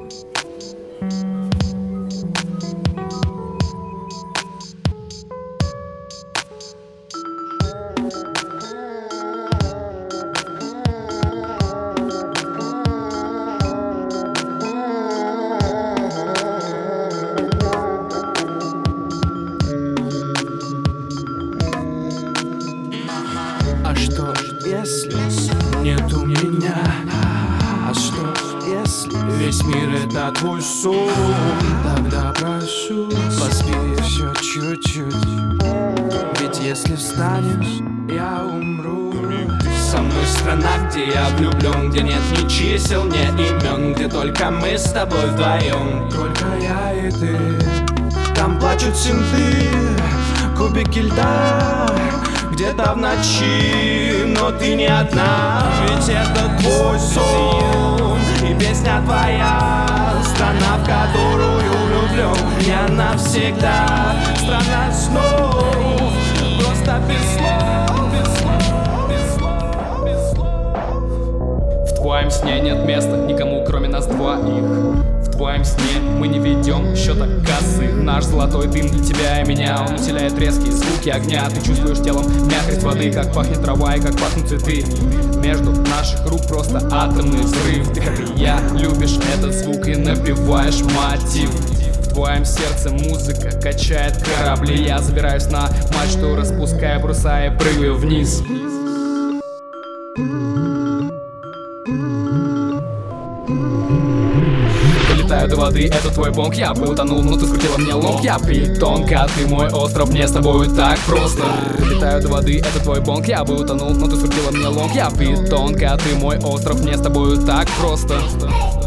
А что, если нету меня? А что, если весь мир это твой сон? Тогда прошу, поспи еще чуть-чуть. Ведь если встанешь, я умру. Со мной страна, где я влюблен, где нет ни чисел, ни имен, где только мы с тобой вдвоем. Только я и ты. Там плачут синты, кубики льда, где-то в ночи, но ты не одна. Ведь это твой сон и песня твоя, страна, в которую влюблен я навсегда. Страна снов, просто без слов, без слов, без слов, без слов. В твоем сне нет места никому, кроме нас двоих. В твоем сне мы не ведем счета кассы. Наш золотой дым для тебя и меня, он усиляет резкие звуки огня. Ты чувствуешь телом мягкость воды, как пахнет трава и как пахнут цветы. Между наших рук просто атомный взрыв. Ты, как и я, любишь этот звук и напеваешь мотив. В твоем сердце музыка качает корабли. Я забираюсь на мачту, распуская паруса и прыгаю вниз. Долетаю до воды, это твой бонг. Я бы утонул, но ты скрутила мне лонг. Я питонка, ты мой остров, мне с тобой так просто. Долетаю до воды, это твой бонг. Я бы утонул, но ты скрутила мне лонг. Я питонка, ты мой остров, мне с тобой так просто.